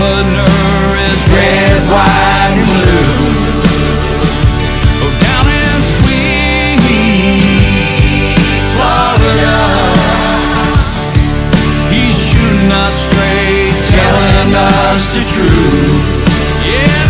governor is red, white, and blue. Oh, down in sweet Florida, he's shooting us straight, telling us the truth. Yeah.